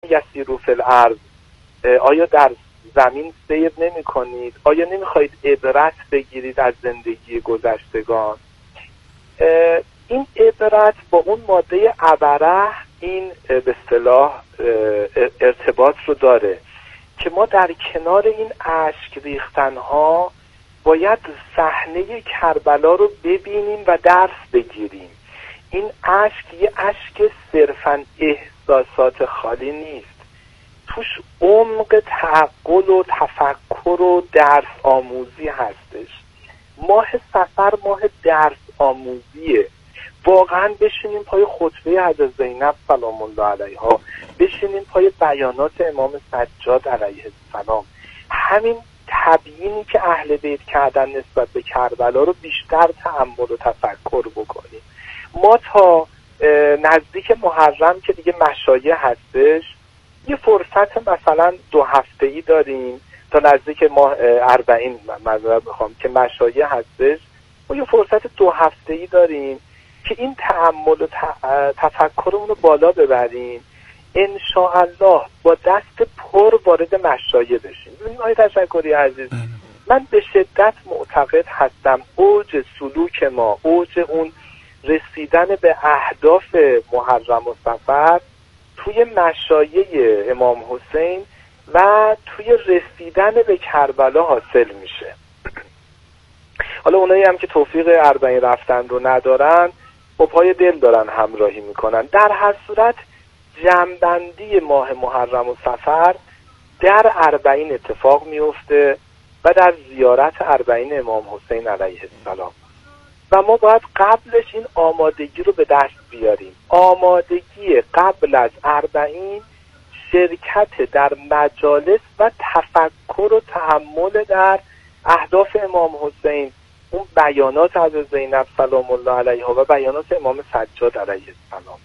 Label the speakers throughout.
Speaker 1: یسیروا فی الارض، آیا در زمین سیر نمی کنید؟ آیا نمی خواهید عبرت بگیرید از زندگی گذشتگان؟ این عبرت با اون ماده عبره این به اصطلاح ارتباط رو داره که ما در کنار این اشک ریختنها باید صحنه کربلا رو ببینیم و درس بگیریم. این اشک یه اشک صرفاً احساسات خالی نیست، توش عمق تعقل و تفکر و درس آموزی هستش. ماه صفر ماه درس آموزیه. واقعا بشینیم پای خطبه حضرت زینب سلام الله علیها، بشینیم پای بیانات امام سجاد علیه السلام، همین تبیینی که اهل بیت کردن نسبت به کربلا رو بیشتر تأمل و تفکر بکنیم. ما تا نزدیک محرم که دیگه مشایع هستش یه فرصت مثلا 2 هفته‌ای داریم، تا نزدیک ماه 40 معذرت میخوام که مشایع هستش، ما یه فرصت 2 هفته‌ای داریم که این تأمل و تفکرمون رو بالا ببریم، انشاءالله با دست پر وارد مشایع بشیم. ببینید آقای تشکری عزیز، من به شدت معتقد هستم اوج سلوک ما، اوج اون رسیدن به اهداف محرم و صفر توی مشایع امام حسین و توی رسیدن به کربلا حاصل میشه. حالا اونایی هم که توفیق 40 رفتن رو ندارن با پای دل دارن همراهی میکنن. در هر صورت جمع‌بندی ماه محرم و صفر در 40 اتفاق میفته و در زیارت 40 امام حسین علیه السلام، و ما باید قبلش این آمادگی رو به دست بیاریم. آمادگی قبل از 40 شرکت در مجالس و تفکر و تأمل در اهداف امام حسین، اون بیانات حضرت زینب سلام الله علیها و بیانات امام سجاد علیه السلام.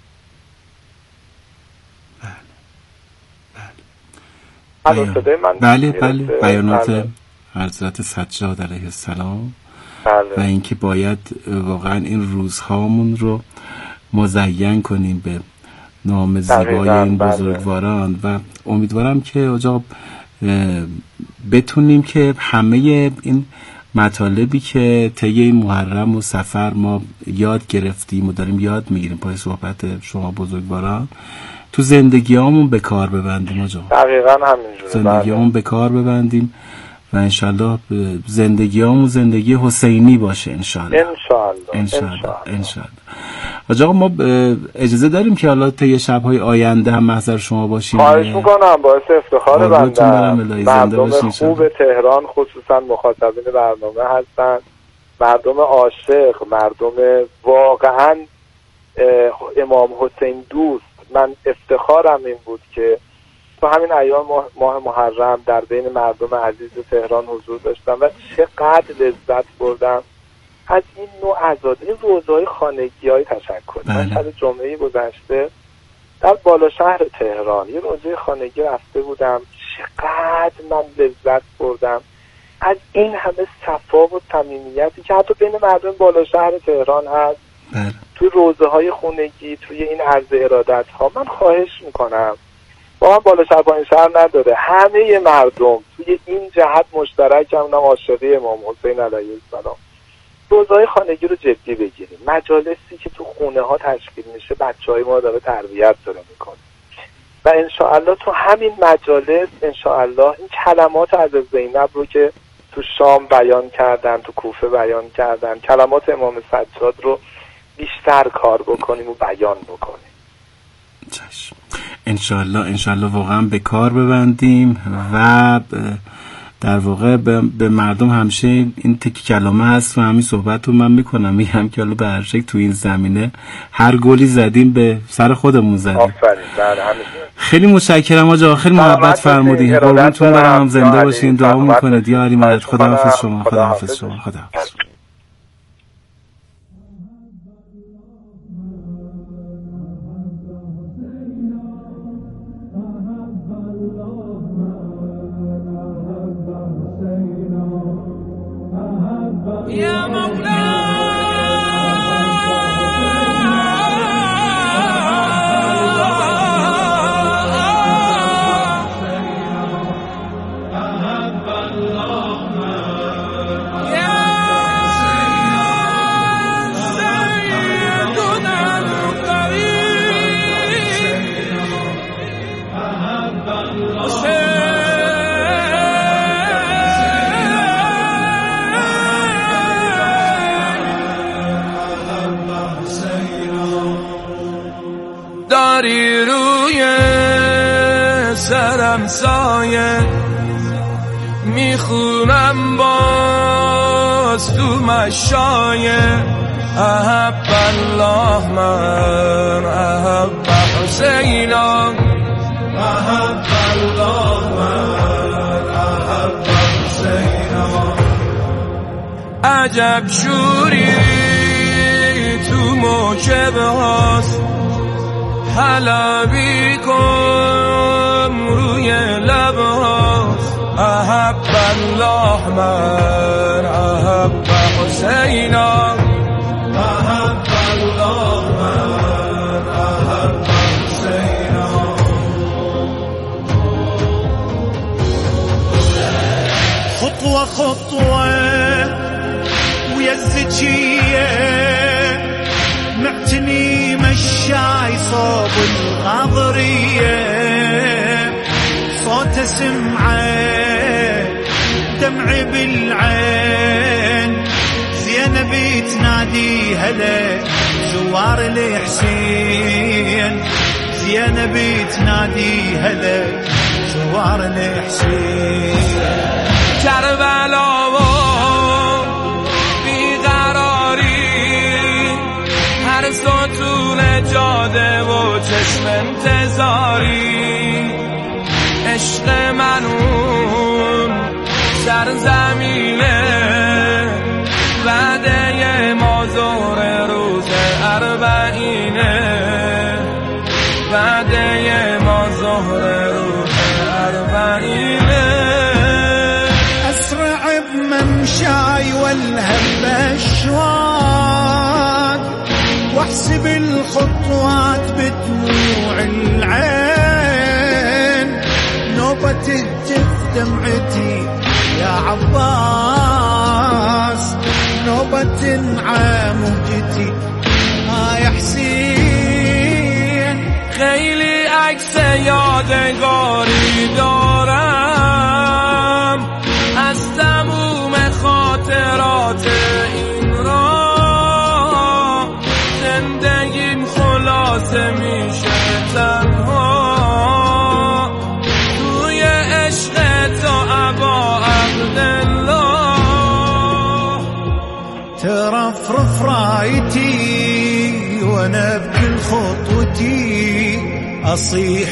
Speaker 2: بله بیانات حضرت سجاد علیه السلام. و اینکه باید واقعا این روزهامون رو مزین کنیم به نام زیبای این بزرگواران و امیدوارم که آجا بتونیم که همه این مطالبی که طی این محرم و صفر ما یاد گرفتیم و داریم یاد میگیریم پای صحبت شما بزرگواران تو زندگیامون به کار ببندیم آجا.
Speaker 1: دقیقاً همینجوره.
Speaker 2: زندگیامون به کار ببندیم و انشالله زندگیامون زندگی حسینی باشه انشالله. انشالله. آقا ما اجازه داریم که حالا طی شب‌های آینده هم محضر شما باشیم؟
Speaker 1: خواهش میکنم، باعث افتخار بنده. مردم خوب تهران خصوصا مخاطبین برنامه هستن، مردم عاشق، مردم واقعا امام حسین دوست. من افتخارم این بود که تو همین ایام ماه محرم در بین مردم عزیز تهران حضور داشتم و چقدر لذت بردم از این نوع عزاد، این روزهای خانگی‌های تشکر. من شب جمعه گذشته در بالا شهر تهران یه روزه خانگی رفته بودم، چقدر من لذت بردم از این همه صفا و صمیمیتی که حتی بین مردم بالا شهر تهران هست. توی روزهای خانگی، توی این عرض ارادت ها من خواهش میکنم، با من بالا شهر پایین شهر نداره، همه مردم توی این جهت مشترک هم عاشقی امام حسین علیه السلام، روزهای خانگی رو جدی بگیریم. مجالسی که تو خونه ها تشکیل میشه بچهای ما داره تربیت داره میکنه و انشاءالله تو همین مجالس انشاءالله این کلمات از زینب رو که تو شام بیان کردن، تو کوفه بیان کردن، کلمات امام سجاد رو بیشتر کار بکنیم و بیان بکنیم.
Speaker 2: چشم. انشالله واقعا به کار ببندیم و در واقع به مردم همیشه این تکی کلمه هست و همین صحبت رو من میکنم، میگم که حالا به هر شکل تو این زمینه هر گلی زدیم به سر خودمون زدیم.
Speaker 1: آفرین.
Speaker 2: خیلی متشکرم آقا، خیلی محبت فرمودین. قربونتون برم، زنده باشین، دعا میکنه یا علی مدد. خداحافظ شما. خداحافظ.
Speaker 3: يا مولاي سرم سایه میخونم باز تو مشایه احب الله من احب حسینا احب الله من احب حسینا عجب شوری تو موکب هاست حلبی کن روی لب هاست احب الله من احب حسینا احب الله من احب حسینا
Speaker 4: خطوة خطوة ويا الزكية معتني مشاي صوب الغاضرية صوت سمعه دمعي بالعين زينب تنادي هلا زوار الحسين زينب تنادي هلا زوار الحسين
Speaker 3: کربلا و بیقراری هر ستون جاده و چشم انتظاری عشق منون سرزمینه وعده ما ظهر روز اربعینه وعده ما ظهر روز اربعینه
Speaker 4: أسرع بممشاي والهم أشواق واحسب الخطوات بدموع العين نوبة تهتف دمعتي يا عباس نوبة تنعى مهجتي يا حسين
Speaker 3: خیلی عکس یادگاری دارم از تموم خاطرات این راه زندگیم خلاصه میشه تنها توی عشق تو ابا عبدالله
Speaker 4: ترفرف رايتي وانا بكل خطوتي اصيح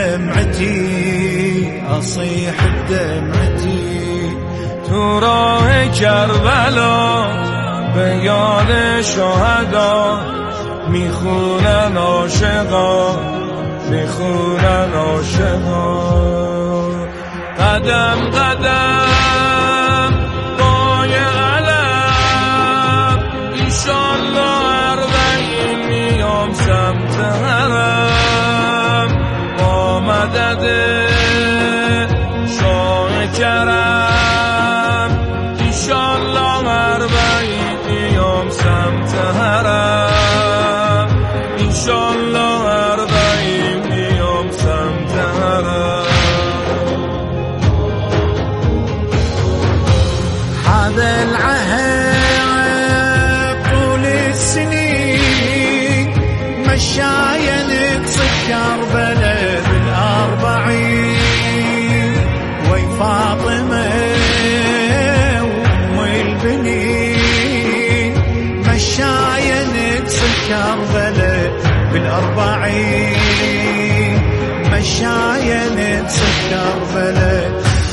Speaker 4: بدمعتي اصيح بدمعتي
Speaker 3: تو راه کربلا به یاد شهدا میخونن عاشقا میخونن عاشقا قدم قدم پای علم انشالله اربعین میام سمت حرم با مدد شاه کرم انشالله اربعین میام سمت حرم انشالله اربعین میام سمت حرم
Speaker 4: هذا العهد طول السنين مشايا نقصد كربلاء بالأربعين وي فاطمة أم البنين مشايا نقصد كربلاء بالأربعين مشايا نقصد كربلاء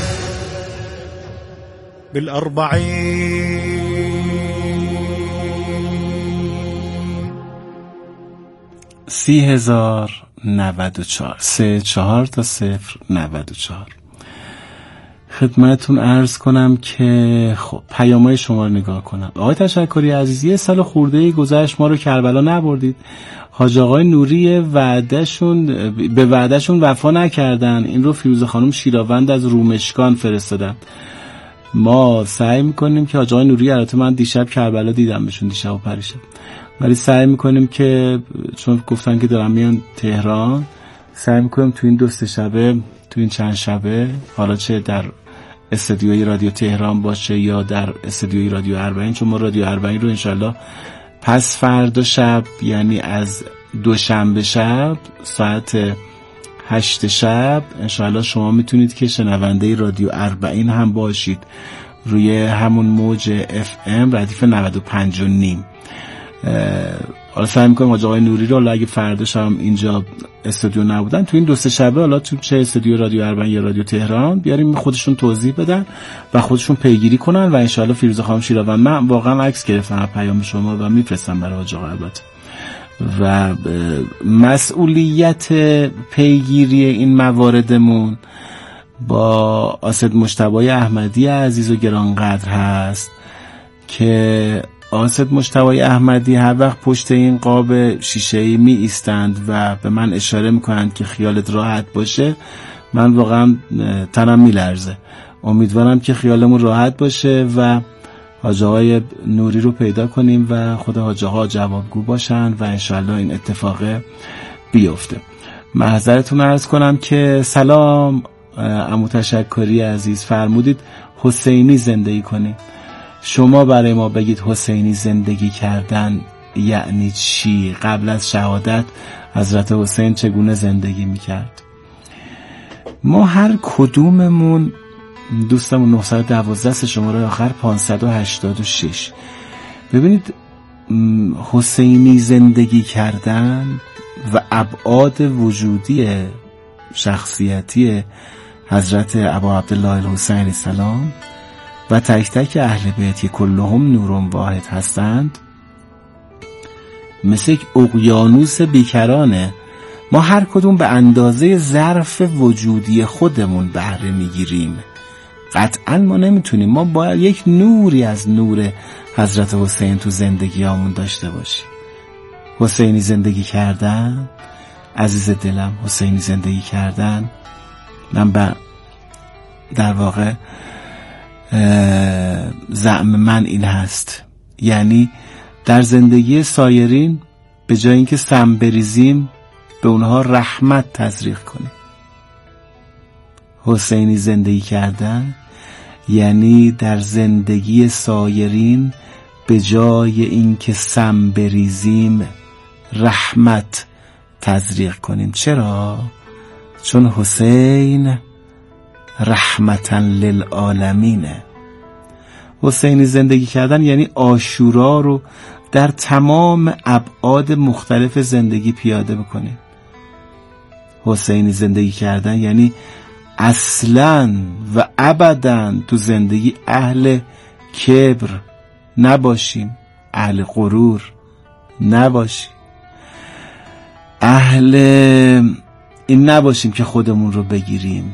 Speaker 4: بالأربعين
Speaker 2: 30,094 34 تا 094. خدمتون عرض کنم که خب پیامای شما رو نگاه کنم. آقای تشکری عزیز، یه سال خورده گذشت ما رو کربلا نبردید. حاج آقای نوری به وعدهشون وفا نکردن. این رو فیروزه خانم شیراوند از رومشکان فرستادن. ما سعی میکنیم که حاج آقای نوری، البته من دیشب کربلا دیدمشون، دیشب و پریشب، ولی سعی میکنیم که چون گفتن که دارن میان تهران، سعی میکنیم تو این تو این چند شبه، حالا چه در استودیوی رادیو تهران باشه یا در استودیوی رادیو اربعین، چون ما رادیو اربعین رو انشالله پس فردا شب، یعنی از دوشنبه شب ساعت 8 شب انشاءالله شما میتونید که شنونده رادیو 40 هم باشید روی همون موج FM ردیف 95.5. حالا سعی میکنیم حاج آقای نوری رو اگه فرداش هم اینجا استودیو نبودن تو این 2-3 شبه حالا تو چه استودیو رادیو 40 یا رادیو تهران بیاریم خودشون توضیح بدن و خودشون پیگیری کنن و انشاءالله فیروزه خانم شیراوند، من واقعا عکس گرفتم پیام شما و میفرستم برای حاج آقا البته. و مسئولیت پیگیری این مواردمون با آسد مجتبی احمدی عزیز و گرانقدر هست که آسد مجتبی احمدی هر وقت پشت این قاب شیشه‌ای می ایستند و به من اشاره میکنند که خیالت راحت باشه، من واقعا تنم میلرزه. امیدوارم که خیالمون راحت باشه و حاج آقای نوری رو پیدا کنیم و خود حاج آقا جوابگو باشن و انشالله این اتفاق بیفته. معذرتون عرض کنم که سلام عمو تشکری عزیز، فرمودید حسینی زندگی کنیم. شما برای ما بگید حسینی زندگی کردن یعنی چی؟ قبل از شهادت حضرت حسین چگونه زندگی میکرد؟ ما هر کدوممون دوستمون 912 شماره آخر 586. ببینید حسینی زندگی کردن و ابعاد وجودی شخصیتی حضرت ابا عبدالله الحسین السلام و تک تک اهل بیت که کلهم نورون واحد هستند مثل یک اقیانوس بیکرانه. ما هر کدوم به اندازه ظرف وجودی خودمون بهره میگیریم. قطعا ما نمیتونیم، ما باید یک نوری از نور حضرت حسین تو زندگیامون داشته باشیم. حسینی زندگی کردن عزیز دلم، حسینی زندگی کردن من در واقع زعم من این هست، یعنی در زندگی سایرین به جای اینکه سم بریزیم به اونها رحمت تزریق کنیم. حسینی زندگی کردن یعنی در زندگی سایرین به جای اینکه سم بریزیم رحمت تزریق کنیم. چرا؟ چون حسین رحمتا للعالمینه. حسینی زندگی کردن یعنی عاشورا رو در تمام ابعاد مختلف زندگی پیاده بکنیم. حسینی زندگی کردن یعنی اصلاً و ابداً تو زندگی اهل کبر نباشیم، اهل غرور نباشیم، اهل این نباشیم که خودمون رو بگیریم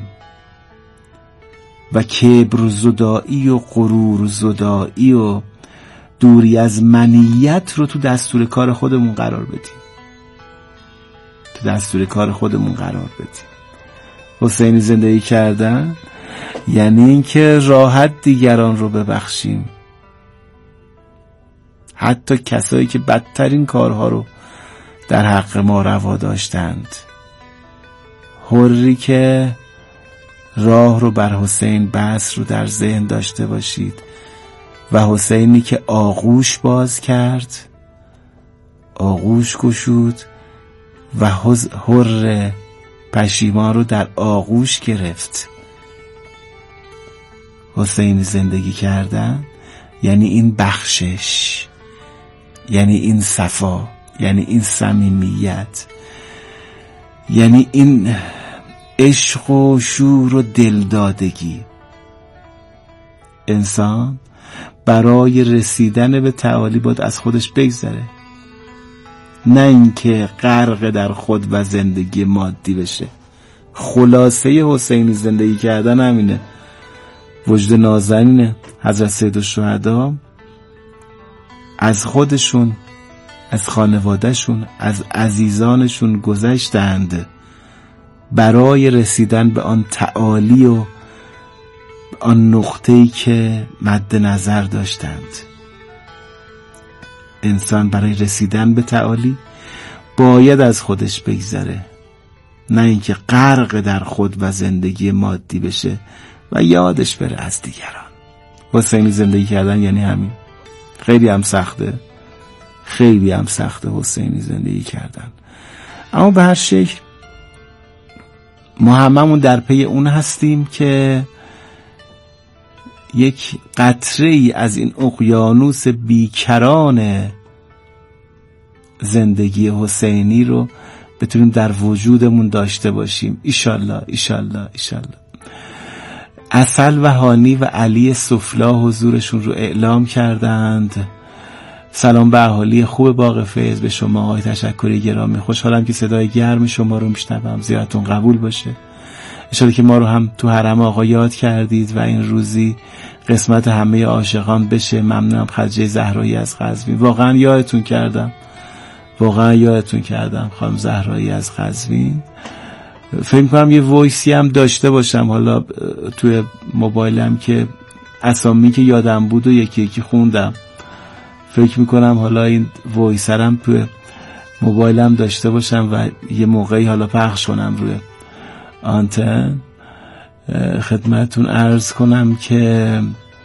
Speaker 2: و کبر زدایی و غرور زدایی و دوری از منیت رو تو دستور کار خودمون قرار بدیم. تو دستور کار خودمون قرار بدیم. حسینی زندگی کردن یعنی اینکه راحت دیگران رو ببخشیم، حتی کسایی که بدترین کارها رو در حق ما روا داشتند. حری که راه رو بر حسین بس رو در ذهن داشته باشید و حسینی که آغوش باز کرد، آغوش گشود و حر پشیمان رو در آغوش گرفت. حسینی زندگی کردن یعنی این بخشش، یعنی این صفا، یعنی این صمیمیت، یعنی این عشق و شور و دلدادگی. انسان برای رسیدن به تعالی باید از خودش بگذره، نه اینکه غرق در خود و زندگی مادی بشه. خلاصه حسینی زندگی کردن همینه. وجد نازنین حضرت سیدالشهدا از خودشون، از خانوادهشون، از عزیزانشون گذشتند برای رسیدن به آن تعالی و آن نقطه‌ای که مد نظر داشتند. انسان برای رسیدن به تعالی باید از خودش بگذره، نه اینکه غرق در خود و زندگی مادی بشه و یادش بره از دیگران. حسینی زندگی کردن یعنی همین. خیلی هم سخته، خیلی هم سخته حسینی زندگی کردن، اما به هر شکل ما هممون در پی اون هستیم که یک قطره ای از این اقیانوس بیکران زندگی حسینی رو بتونیم در وجودمون داشته باشیم. ایشالله ایشالله ایشالله. عسل و هانی و علی سفلا حضورشون رو اعلام کردند. سلام به اهالی خوب باغ فیض، به شما آقای تشکری گرامی. خوشحالم که صدای گرم شما رو میشنوم. زیارتون قبول باشه. انشالله که ما رو هم تو حرم آقا یاد کردید و این روزی قسمت همه عاشقان بشه. ممنونم خدیجه زهرایی از قزوین. واقعا یادتون کردم خانم زهرایی از قزوین. فکر کنم یه وایسی هم داشته باشم حالا توی موبایلم که اسامی که یادم بود و یکی یکی خوندم. فکر میکنم حالا این وایسرم توی موبایلم داشته باشم و یه موقعی حالا پخش کنم روی آنتن. خدمتون عرض کنم که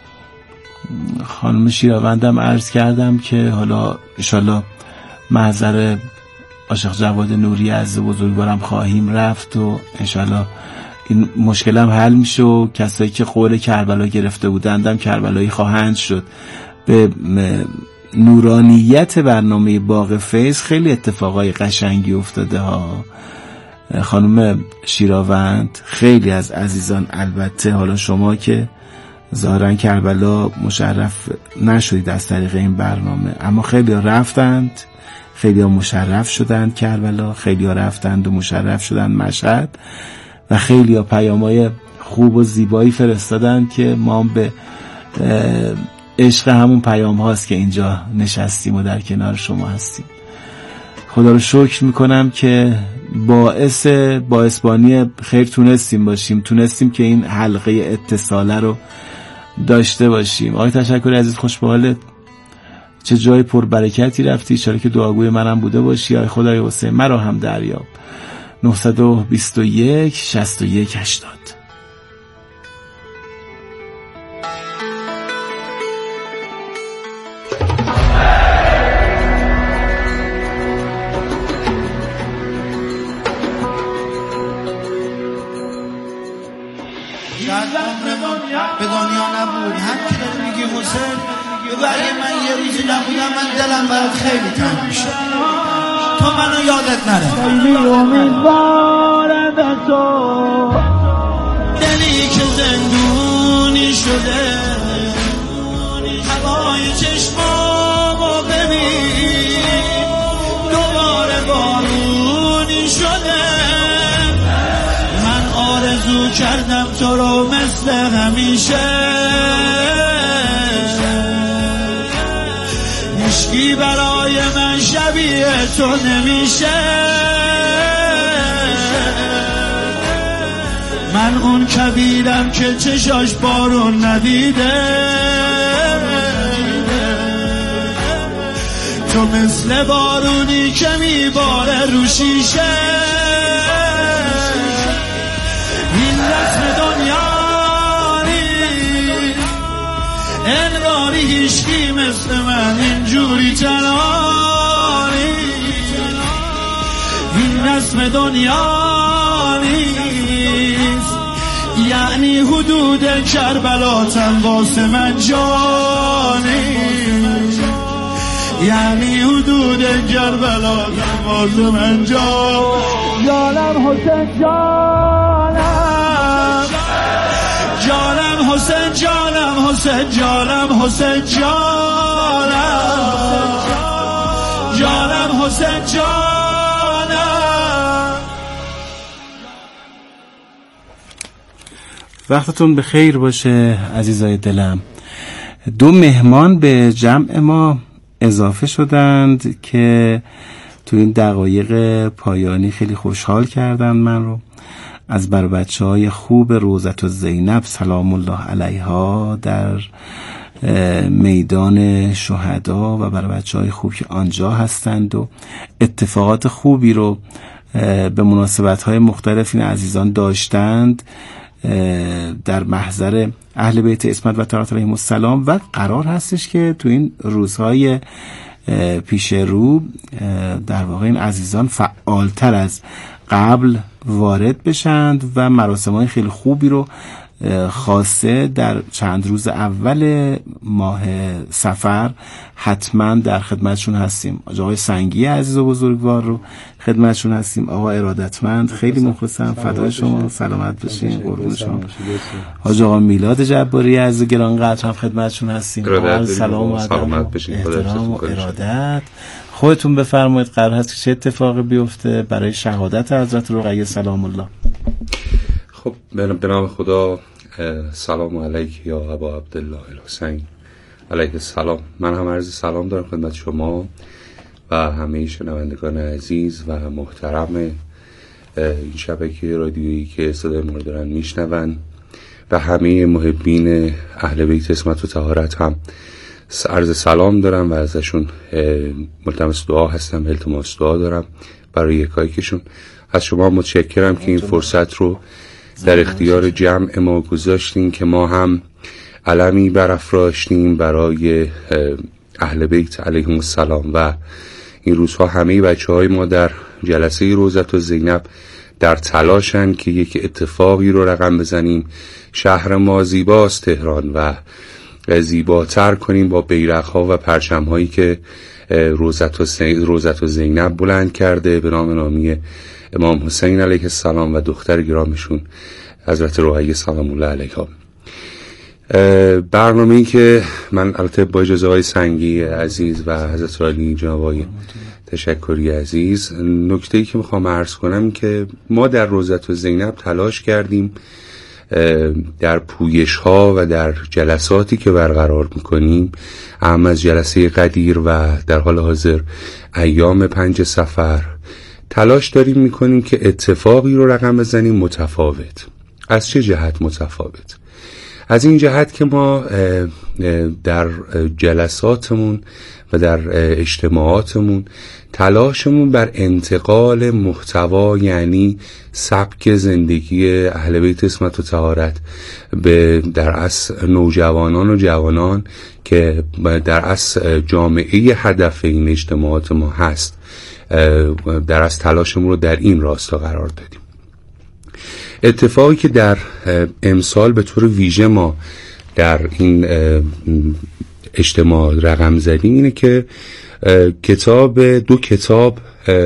Speaker 2: خانم شیراوندم عرض کردم که حالا انشالله محضر عاشق جواد نوری از بزرگوارم خواهیم رفت و انشالله این مشکلم حل میشه و کسایی که قول کربلا گرفته بودندم کربلایی خواهند شد. به نورانیت برنامه باغ فیض خیلی اتفاقای قشنگی افتاده ها خانم شیراوند. خیلی از عزیزان، البته حالا شما که ظاهرا کربلا مشرف نشدید از طریق این برنامه، اما خیلی رفتند، خیلی مشرف شدند کربلا، خیلی رفتند و مشرف شدند مشهد و خیلی پیامای خوب و زیبایی فرستادند که ما به عشق همون پیام هاست که اینجا نشستیم و در کنار شما هستیم. خدا رو شکر میکنم که باعثبانی خیر تونستیم که این حلقه اتصاله رو داشته باشیم. آقای تشکری عزیز، خوش به حالت. چه جای پر برکتی رفتی. اشاره که دعاگوی منم بوده باشی. آقای خدای حسین مرا هم دریاب. 921 61 80.
Speaker 4: به دنیا نبود. هم که داری میگی حسین بگو اگه من یه روزی نبودم من دلم برات خیلی تنگ میشه، تو منو یادت نره. خیلی امیدوارم به تو، دلی که زندونی شده، هوای چشمامو ببین دوباره بارونی شده. من آرزو کردم تو رو مثل همیشه، هیچکی برای من شبیه تو نمیشه. من اون کبیرم که چشاش بارون ندیده، تو مثل بارونی که میباره رو شیشه. این رسم دنیا انگاری هیچکی مثل من اینجوری تنهایی. این رسم دنیا نیست، یعنی حدود کربلاتم واسه من جانی، یعنی حدود کربلاتم واسه من جانم حسین جانم حسین جانم حسین جانم حسین جانم حسین جانم.
Speaker 2: وقتتون به خیر باشه عزیزای دلم. 2 مهمان به جمع ما اضافه شدند که تو این دقایق پایانی خیلی خوشحال کردن من رو. از بر بچه‌های خوب روضة الزینب سلام الله علیها در میدان شهدا و بر بچه‌های خوب که آنجا هستند و اتفاقات خوبی رو به مناسبت‌های مختلف این عزیزان داشتند در محضر اهل بیت عصمت و طهارت علیهم السلام و قرار هستش که تو این روزهای پیش رو در واقع این عزیزان فعالتر از قبل وارد بشند و مراسم‌های خیلی خوبی رو خاصه در چند روز اول ماه صفر حتما در خدمتشون هستیم. آقای سنگی عزیز و بزرگوار رو خدمتشون هستیم. آقا ارادتمند خیلی مخلصم، فدای شما، سلامت باشین، قربون شما. حاج آقا میلاد جباری عزیز گرانقدر هم خدمتشون هستیم. سلام و
Speaker 5: سلامت باشین،
Speaker 2: احترام و ارادت. خودتون بفرمایید قرار هست که چه اتفاقی بیفته برای شهادت حضرت رقیه سلام الله؟
Speaker 5: خب به نام خدا، سلام علیک یا ابا عبدالله الحسین علیه السلام. من هم عرض سلام دارم خدمت شما و همه شنوندگان عزیز و محترم این شبکه رادیویی که صدای ما رو دارن میشنون و همه محبین اهل بیت عصمت و طهارت هم عرض سلام دارم و ازشون ملتمس دعا هستم، التماس دعا دارم برای یکایکشون. از شما متشکرم که این فرصت رو در اختیار جمع ما گذاشتیم که ما هم علمی برافراشتیم برای اهل بیت علیهم السلام و این روزها همه بچه‌های ما در جلسه روضة الزینب در تلاشن که یک اتفاقی رو رقم بزنیم. شهر ما زیباست تهران و زیباتر کنیم با بیرق‌ها و پرچم‌هایی که روضة الزینب بلند کرده به نام نامی امام حسین علیه السلام و دختر گرامشون حضرت رقیه سلام الله علیها. برنامه‌ای که من البته با اجازه های سنگی عزیز و حضرت علی جناب آقای تشکری عزیز، نکته‌ای که میخوام عرض کنم که ما در روضة الزینب تلاش کردیم در پویش‌ها و در جلساتی که برقرار میکنیم، اهم از جلسه قدیر و در حال حاضر ایام 5 صفر، تلاش داریم میکنیم که اتفاقی رو رقم بزنیم متفاوت. از چه جهت متفاوت؟ از این جهت که ما در جلساتمون و در اجتماعاتمون تلاشمون بر انتقال محتوا، یعنی سبک زندگی اهل بیت عصمت و طهارت به در اصل نوجوانان و جوانان که در اصل جامعه هدف این اجتماعات ما هست، در اصل تلاشمون رو در این راستا قرار دادیم. اتفاقی که در امسال به طور ویژه ما در این اجتماع رقم زدیم اینه که دو کتاب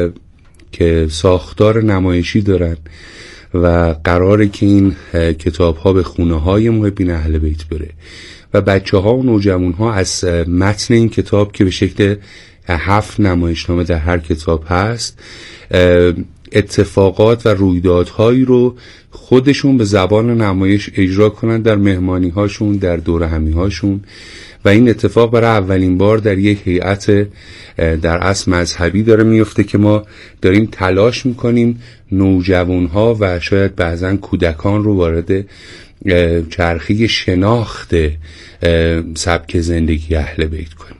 Speaker 5: که ساختار نمایشی دارن و قراره که این کتاب ها به خونه های محبین اهل بیت بره و بچه ها و نوجوان ها از متن این کتاب که به شکل 7 نمایشنامه در هر کتاب هست اتفاقات و رویدادهایی رو خودشون به زبان نمایش اجرا کنن در مهمانی هاشون، در دوره همی هاشون. و این اتفاق برای اولین بار در یک هیئت در اصل مذهبی داره میفته که ما داریم تلاش میکنیم نوجوان ها و شاید بعضن کودکان رو وارد چرخی شناخت سبک زندگی اهل بیت کنیم.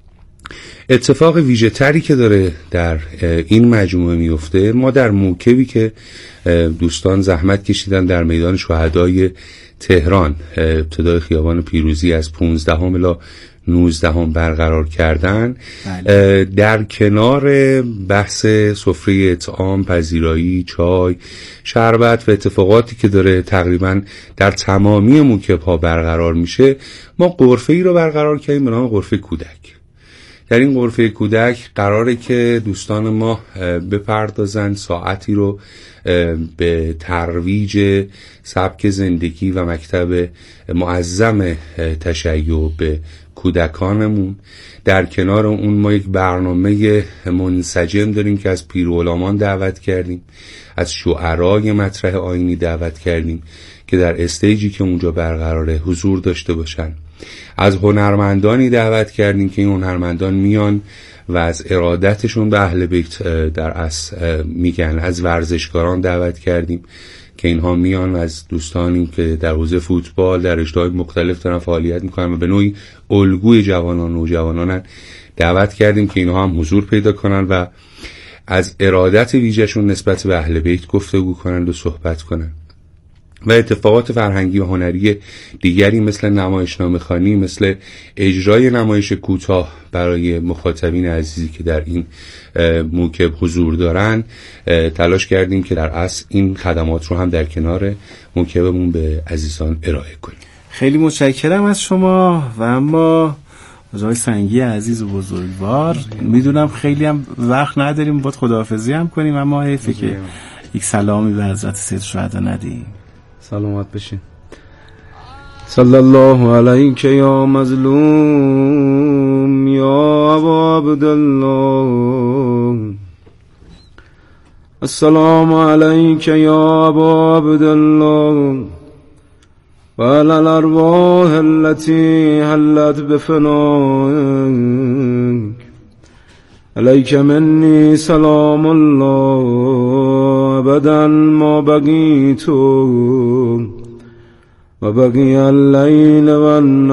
Speaker 5: اتفاق ویژه تری که داره در این مجموعه میفته، ما در موکبی که دوستان زحمت کشیدن در میدان شهدای تهران ابتدای خیابان پیروزی از 15 الی 19 برقرار کردن، در کنار بحث سفره اطعام، پذیرایی، چای، شربت و اتفاقاتی که داره تقریبا در تمامی موکب ها برقرار میشه، ما غرفه‌ای رو برقرار کردیم به نام غرفه کودک. در این غرفه کودک قراره که دوستان ما بپردازن ساعتی رو به ترویج سبک زندگی و مکتب معظم تشیع به کودکانمون. در کنار اون ما یک برنامه منسجم داریم که از پیرعلمان دعوت کردیم، از شعرای مطرح آیینی دعوت کردیم که در استیجی که اونجا برقراره حضور داشته باشن. از هنرمندانی دعوت کردیم که این هنرمندان میان و از ارادتشون به اهل بیت در اصل میگن. از ورزشکاران دعوت کردیم که اینها میان، از دوستانی که در حوزه فوتبال در رشته‌های مختلف دارن فعالیت میکنن و به نوعی الگوی جوانان و نوجوانان دعوت کردیم که اینها هم حضور پیدا کنن و از ارادت ویژه‌شون نسبت به اهل بیت گفتگو کنن و صحبت کنن. و اتفاقات فرهنگی و هنری دیگری مثل نمایشنامه خوانی، مثل اجرای نمایش کوتاه برای مخاطبین عزیزی که در این موکب حضور دارن، تلاش کردیم که در اصل این خدمات رو هم در کنار موکبمون به عزیزان ارائه کنیم.
Speaker 2: خیلی متشکرم از شما. و اما آقای سنگی عزیز و بزرگوار، میدونم خیلی هم وقت نداریم، باید خداحافظی هم کنیم، اما حیفه که یک سلامی به حضرت سید شهدا ندیم.
Speaker 6: سلامت بشین. صلی الله علیک یا مظلوم یا ابا عبدالله، السلام علیک یا ابا عبدالله و علی الارواح التي حلت بفنائك، علیک منی سلام الله ابدا ما بقیت و بقی اللیل و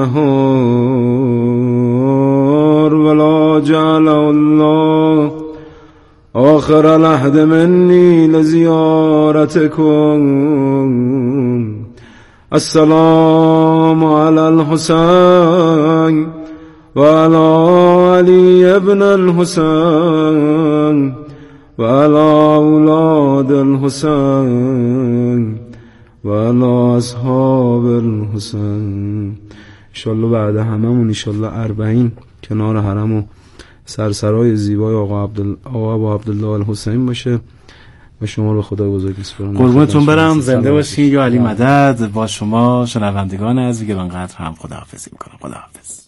Speaker 6: النهار ولا جعل الله آخر العهد منی لزیارتکم. السلام علی الحسین و علی علی ابن الحسین و علی اولاد الحسین و علی اصحاب الحسین. انشالله بعد هممون انشالله 40 کنار حرم و سرسرای زیبای آقا عبدالله الحسین باشه و شما رو خدا بزرگ می‌سپارم.
Speaker 2: قربونتون برم، زنده باشین یا علی مدد. با شما شنوندگان عزیز گرانقدر هم خداحافظی می‌کنم. خداحافظ.